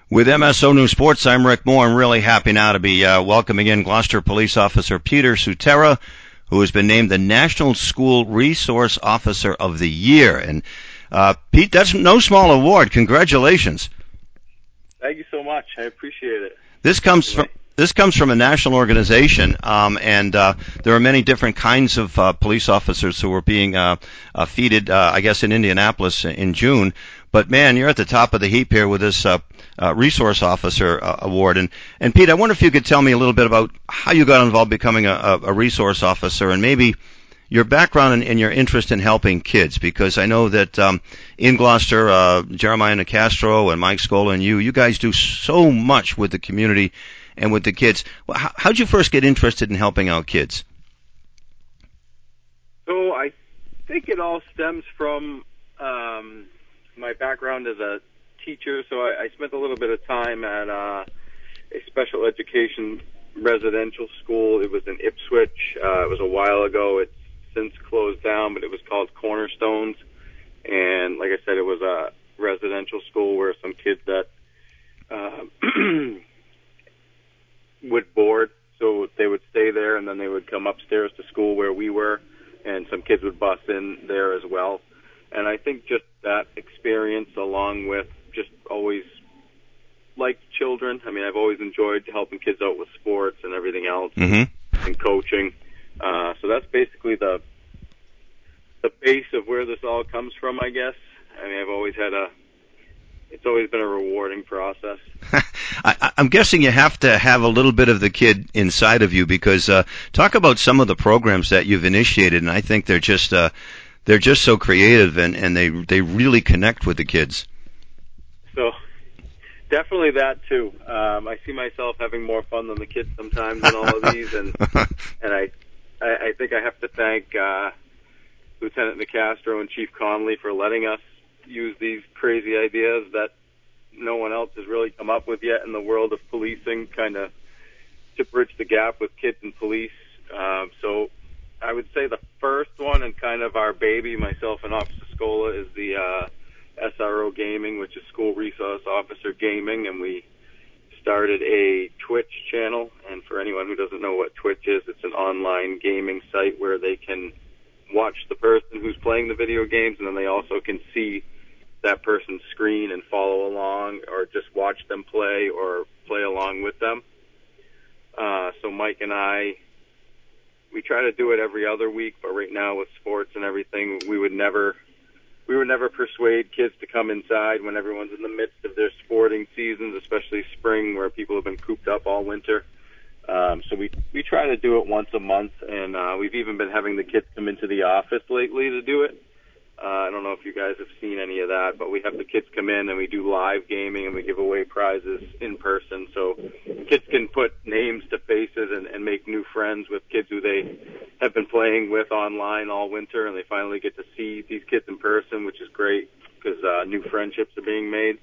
With MSO News Sports, I'm Rick Moore. I'm really happy now to be welcoming in Gloucester Police Officer Peter Sutera, who has been named the National School Resource Officer of the Year. And Pete, that's no small award. Congratulations. Thank you so much. I appreciate it. This comes from a national organization, and there are many different kinds of police officers who are being feted, I guess, in Indianapolis in June. But man, you're at the top of the heap here with this resource officer award. And Pete, I wonder if you could tell me a little bit about how you got involved becoming a resource officer, and maybe your background and your interest in helping kids, because I know that in Gloucester, Jeremiah Nicastro and Mike Scola and you guys do so much with the community and with the kids. Well, how'd you first get interested in helping out kids? So I think it all stems from my background as a teacher. So I spent a little bit of time at a special education residential school. It was in Ipswich. It was a while ago. It's since closed down, but it was called Cornerstones. And like I said, it was a residential school where some kids that would board, so they would stay there and then they would come upstairs to school where we were, and some kids would bus in there as well. And I think just that experience, along with just always liked children. I mean, I've always enjoyed helping kids out with sports and everything else, and coaching. So that's basically the base of where this all comes from, I guess. I mean, it's always been a rewarding process. I'm guessing you have to have a little bit of the kid inside of you, because talk about some of the programs that you've initiated, and I think they're just so creative, and they really connect with the kids. So definitely that too. I see myself having more fun than the kids sometimes in all of these, and I think I have to thank Lieutenant Nicastro and Chief Conley for letting us use these crazy ideas that no one else has really come up with yet in the world of policing, kind of to bridge the gap with kids and police. So I would say the first one, and kind of our baby, myself and Officer Scola, is the SRO Gaming, which is School Resource Officer Gaming, and we started a Twitch channel. And for anyone who doesn't know what Twitch is, it's an online gaming site where they can watch the person who's playing the video games, and then they also can see that person's screen and follow along, or just watch them play or play along with them. So Mike and we try to do it every other week, but right now with sports and everything, we would never persuade kids to come inside when everyone's in the midst of their sporting seasons, especially spring, where people have been cooped up all winter. So we try to do it once a month, and we've even been having the kids come into the office lately to do it. I don't know if you guys have seen any of that, but we have the kids come in and we do live gaming and we give away prizes in person, so kids can put names to faces and make new friends with kids who they have been playing with online all winter, and they finally get to see these kids in person, which is great because new friendships are being made.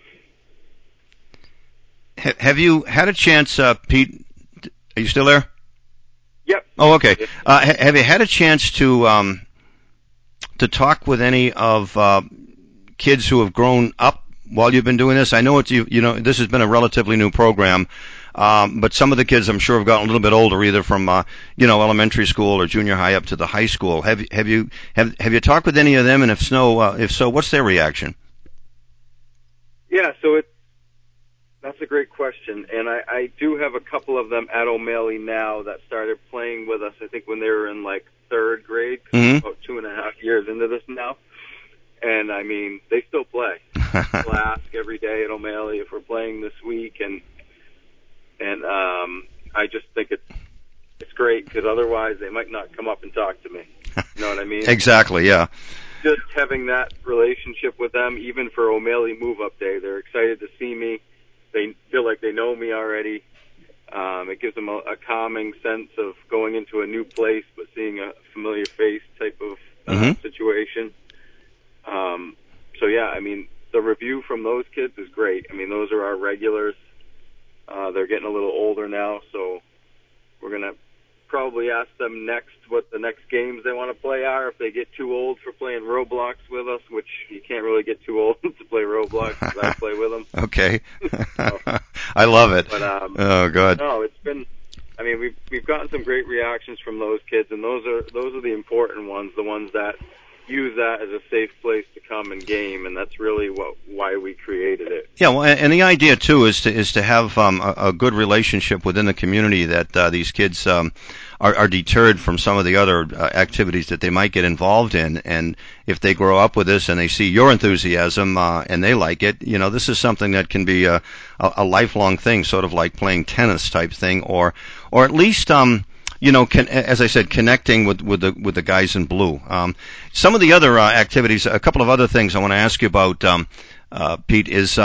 Have you had a chance, Pete? Are you still there? Yep. Oh, okay. Have you had a chance to talk with any of kids who have grown up while you've been doing this? I know this has been a relatively new program, but some of the kids, I'm sure, have gotten a little bit older, either from elementary school or junior high up to the high school. Have you talked with any of them? And if so, what's their reaction? Yeah, so that's a great question, and I do have a couple of them at O'Malley now that started playing with us, I think when they were in like third grade, about 2.5 years into this now. And I mean, they still play. They'll ask every day at O'Malley if we're playing this week, and I just think it's great, because otherwise they might not come up and talk to me. You know what I mean? Exactly, yeah. Just having that relationship with them, even for O'Malley move-up day, they're excited to see me. They feel like they know me already. It gives them a calming sense of going into a new place but seeing a familiar face type of situation. So yeah, I mean, the review from those kids is great. I mean, those are our regulars. They're getting a little older now, so we're going to probably ask them next what the next games they want to play are. If they get too old for playing Roblox with us, which you can't really get too old to play Roblox, because I play with them. Okay. So, I love it. But oh, God. No, it's been. I mean, we've gotten some great reactions from those kids, and those are the important ones, the ones that use that as a safe place to come and game, and that's really why we created it. Yeah, well, and the idea too is to have a good relationship within the community, that these kids are deterred from some of the other activities that they might get involved in, and if they grow up with this and they see your enthusiasm and they like it, this is something that can be a lifelong thing, sort of like playing tennis type thing, or at least as I said, connecting with the guys in blue. Some of the other activities, a couple of other things I want to ask you about, Pete, is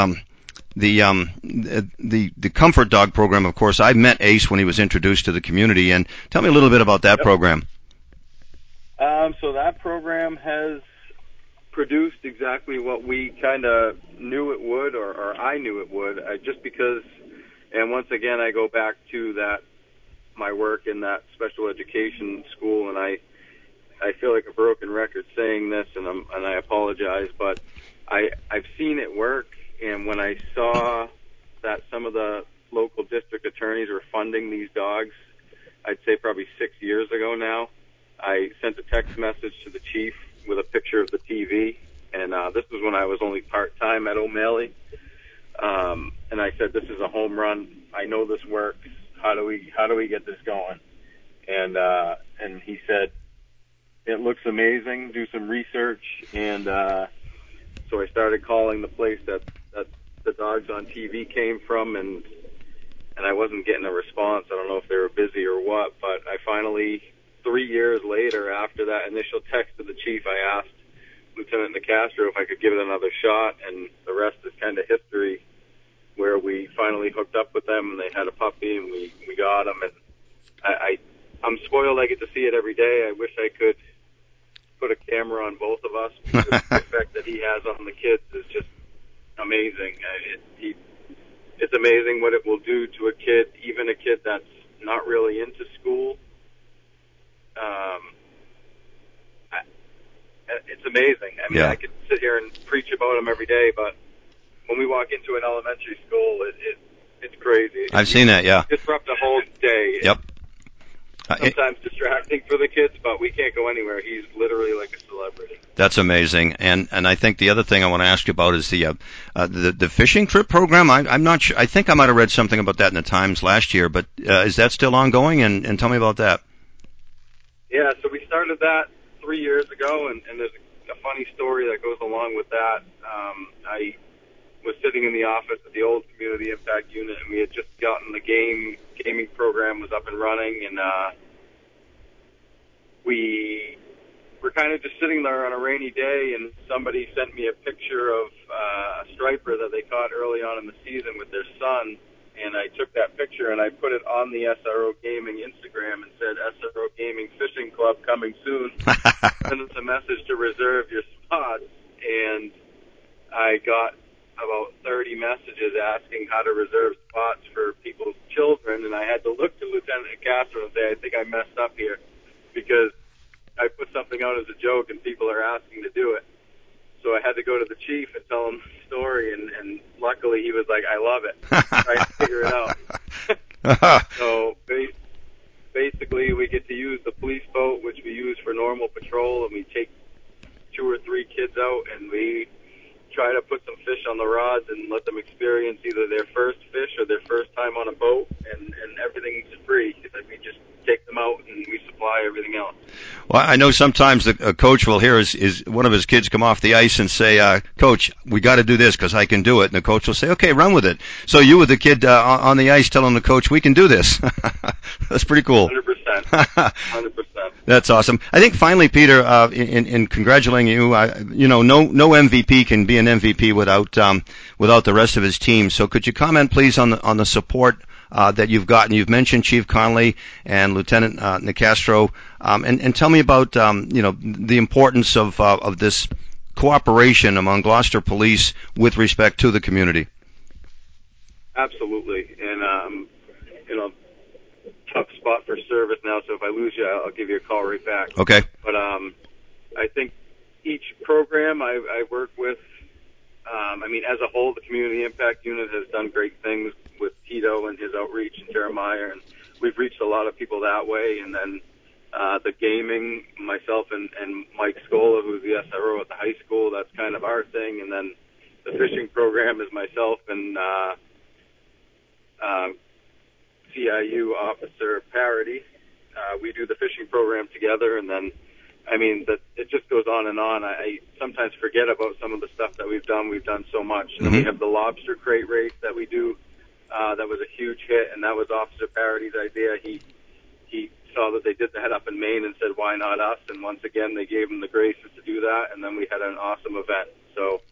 the Comfort Dog program. Of course, I met Ace when he was introduced to the community, and tell me a little bit about that program. So that program has produced exactly what we kind of knew it would, or I knew it would, just because. And once again, I go back to that. My work in that special education school, and I feel like a broken record saying this, and I apologize, but I've seen it work. And when I saw that some of the local district attorneys were funding these dogs, I'd say probably 6 years ago now, I sent a text message to the chief with a picture of the TV, and this was when I was only part-time at O'Malley, and I said, "This is a home run. I know this works. How do we get this going?" And he said, "It looks amazing. Do some research." And so I started calling the place that the dogs on TV came from, and I wasn't getting a response. I don't know if they were busy or what, but I finally, 3 years later, after that initial text to the chief, I asked Lieutenant Nicastro if I could give it another shot, and the rest is kind of history, where we finally hooked up with them, and they had a puppy, and we got him. And I'm spoiled. I get to see it every day. I wish I could put a camera on both of us, because the effect that he has on the kids is just amazing. It's amazing what it will do to a kid, even a kid that's not really into school. It's amazing. I mean, I could sit here and preach about him every day, but when we walk into an elementary school, it's crazy. I've seen that, yeah. Disrupt a whole day. Yep. Sometimes distracting for the kids, but we can't go anywhere. He's literally like a celebrity. That's amazing. And I think the other thing I want to ask you about is the fishing trip program. I'm not sure. I think I might have read something about that in the Times last year, but is that still ongoing? And tell me about that. Yeah, so we started that 3 years ago, and there's a funny story that goes along with that. I was sitting in the office at the old community impact unit, and we had just gotten the gaming program was up and running, and we were kind of just sitting there on a rainy day, and somebody sent me a picture of a striper that they caught early on in the season with their son, and I took that picture and I put it on the SRO Gaming Instagram and said, "SRO Gaming Fishing Club coming soon." Send us a message to reserve your spots, and I got about 30 messages asking how to reserve spots for people's children, and I had to look to Lieutenant Castro and say, "I think I messed up here," because I put something out as a joke and people are asking to do it. So I had to go to the chief and tell him the story, and luckily he was like, "I love it." Try to figure it out. So basically we get to use the police boat, which we use for normal patrol, and we take 2 or 3 kids out, and we try to put some fish on the rods and let them experience either their first fish or their first time on a boat, and everything's free. We just take them out and we supply everything else. Well, I know sometimes a coach will hear is one of his kids come off the ice and say, "Coach, we got to do this because I can do it." And the coach will say, "Okay, run with it." So you with the kid on the ice telling the coach, "We can do this." That's pretty cool. 100%. 100%. That's awesome. I think finally, Peter, in congratulating you, no MVP can be an MVP without the rest of his team. So could you comment, please, on the support that you've gotten? You've mentioned Chief Conley and Lieutenant Nicastro, and tell me about the importance of this cooperation among Gloucester Police with respect to the community. Absolutely, and tough spot for service now, so if I lose you, I'll give you a call right back. Okay. But I think each program I work with, I mean, as a whole, the Community Impact Unit has done great things with Tito and his outreach in Terramire, and we've reached a lot of people that way. And then the gaming, myself and Mike Scola, who's the SRO at the high school, that's kind of our thing. And then the fishing program is myself and CIU Officer Parity. We do the fishing program together, and then, I mean, it just goes on and on. I sometimes forget about some of the stuff that we've done. We've done so much. And then we have the lobster crate race that we do. That was a huge hit, and that was Officer Parity's idea. He saw that they did the head up in Maine and said, why not us? And once again, they gave him the graces to do that, and then we had an awesome event. So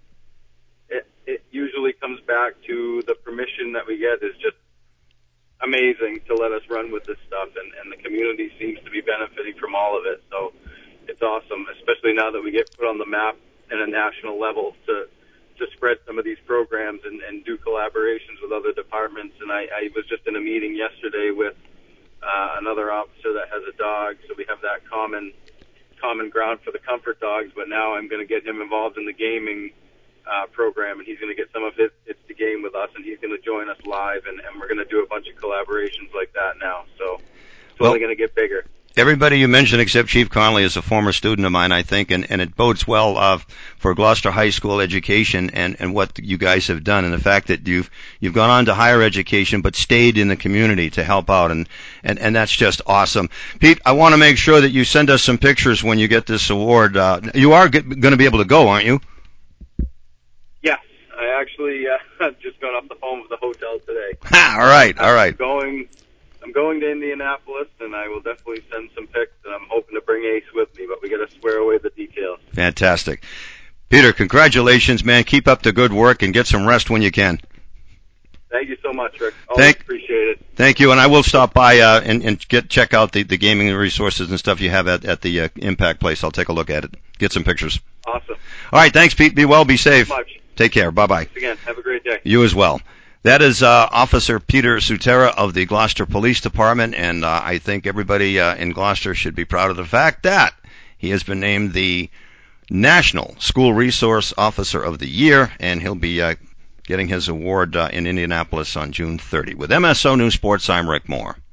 it usually comes back to the permission that we get is just amazing to let us run with this stuff, and the community seems to be benefiting from all of it. So it's awesome, especially now that we get put on the map at a national level to spread some of these programs and do collaborations with other departments. And I was just in a meeting yesterday with another officer that has a dog, so we have that common ground for the comfort dogs. But now I'm going to get him involved in the gaming program, and he's going to get some of his It's the Game with us, and he's going to join us live, and we're going to do a bunch of collaborations like that now. So it's only going to get bigger. Everybody you mentioned except Chief Conley is a former student of mine, I think, and it bodes well for Gloucester High School education and what you guys have done, and the fact that you've gone on to higher education but stayed in the community to help out, and that's just awesome. Pete, I want to make sure that you send us some pictures when you get this award. You are going to be able to go, aren't you? Yes, I actually just got off the phone with the hotel today. All right. I'm going to Indianapolis, and I will definitely send some pics, and I'm hoping to bring Ace with me, but we got to square away the details. Fantastic. Peter, congratulations, man. Keep up the good work and get some rest when you can. Thank you so much, Rick. Always appreciate it. Thank you, and I will stop by and check out the gaming resources and stuff you have at the Impact place. I'll take a look at it. Get some pictures. Awesome. All right, thanks, Pete. Be well, be safe. Thank you so much. Take care. Bye-bye. Thanks again. Have a great day. You as well. That is Officer Peter Sutera of the Gloucester Police Department, and I think everybody in Gloucester should be proud of the fact that he has been named the National School Resource Officer of the Year, and he'll be getting his award in Indianapolis on June 30. With MSO News Sports, I'm Rick Moore.